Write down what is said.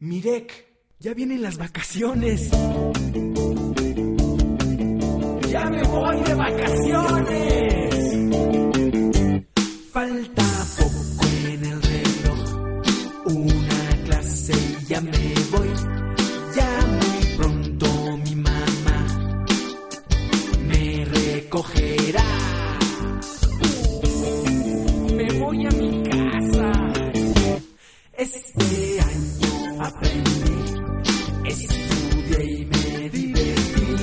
Mirek, ya vienen las vacaciones. ¡Ya me voy de vacaciones!